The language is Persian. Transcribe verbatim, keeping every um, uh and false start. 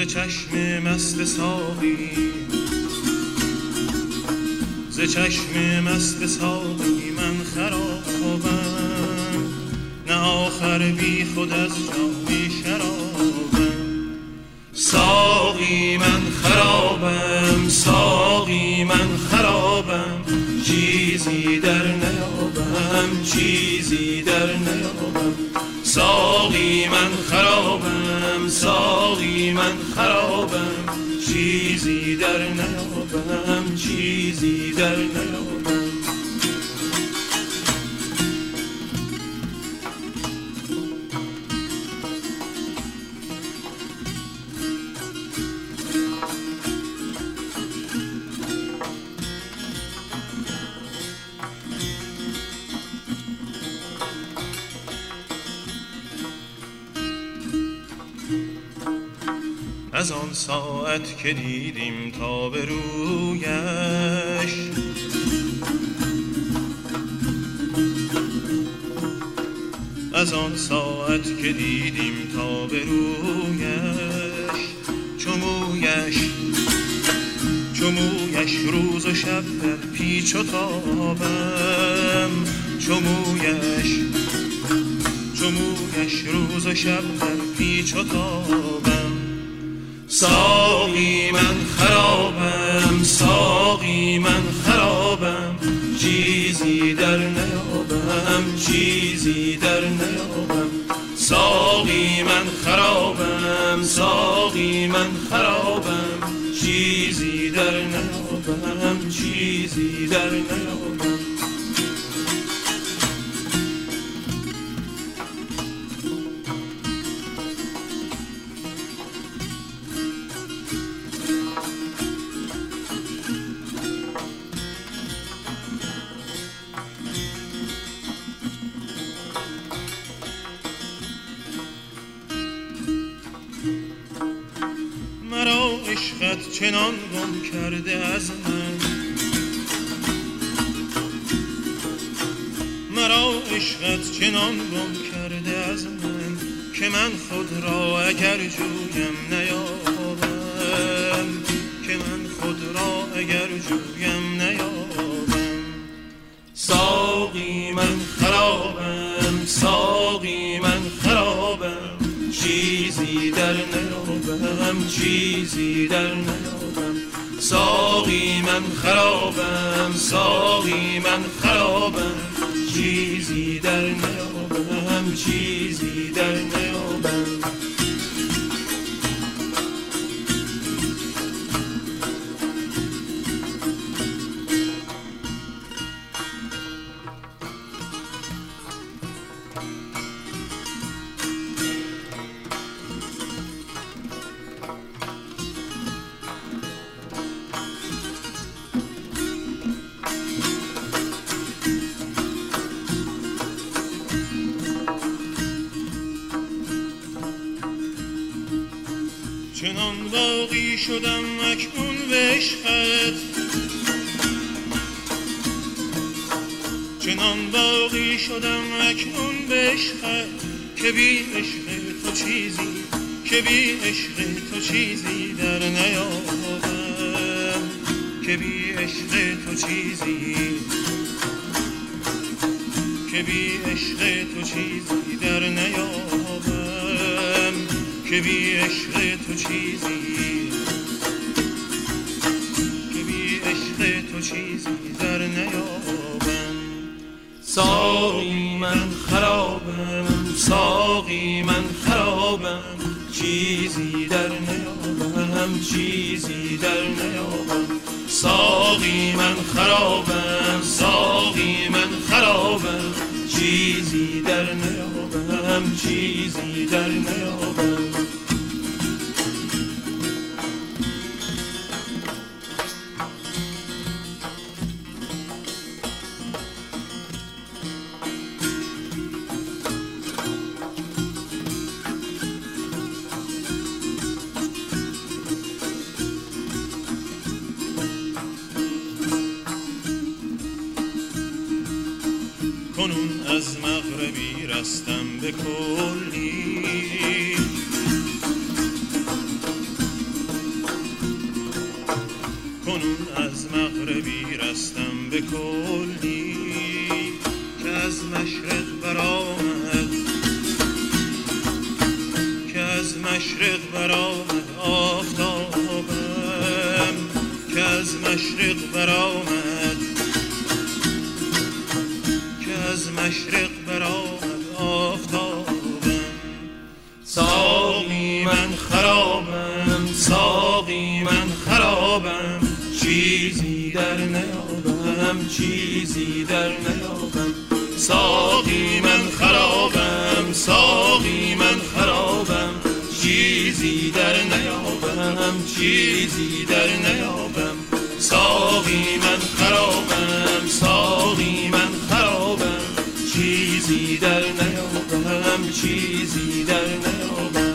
چشم مست ساقی، ز چشم مست ساقی من خرابم، نه آخر بی خود از جام شرابم. ساقی من خرابم، ساقی من خرابم، چیزی در نیابم، چیزی در نیابم. ساقی من خرابم، ساقی من خرابم، چیزی در نیابم، چیزی در نیابم. از آن ساعت که دیدیم تا به رویش، از آن ساعت که دیدیم تا به رویش، چمویش چمویش روز و شب در پیچ و تابم، چمویش چمویش روز و شب در پیچ و تابم. ساقی من خرابم، ساقی من خرابم، چیزی در نیابم، چیزی در نیابم. ساقی من خرابم، ساقی من خرابم، چیزی در نیابم، چیزی در نیابم. مرا عشقت چنان گم کرده از من، مرا عشقت چنان گم کرده از من، که من خود را اگر جویم نیابم، که من خود را اگر جویم نیابم. ساقی من خرابم، ساقی من خرابم، چیزی در نیابم، چیزی در نیابم. ساقی من خرابم، ساقی من خرابم، چیزی در نیابم، چیزی در نیابم. چنان باقی شدم اکنون به عشقت، چنان باقی شدم اکنون به عشقت، که بی عشق تو چیزی، که بی عشق تو چیزی در نیابم، که بی عشق تو چیزی، که بی عشق تو چیزی در نیابم، که بی عشق تو چیزی، که بی عشق تو چیزی در نیابم. ساقی من خرابم، ساقی من خرابم، چیزی در نیابم، چیزی در نیابم. ساقی من خرابم، ساقی من خرابم، چیزی در نیابم، چیزی در نیابم. کنون از مغربی رستم به کلی، چون از مغربی رستم به کلی که از مشرق برآمد که از مشرق برآمد آفتابم که از مشرق برآمد که از مشرق برآمد آفتابم ساقی من خرابم ساقی من خرابم چیزی در نیابم چیزی در نیابم ساقی من خرابم ساقی من خرابم چیزی در نیابم چیزی در نیابم ساقی من خرابم ساقی من خرابم چیزی در نیابم چیزی در نیابم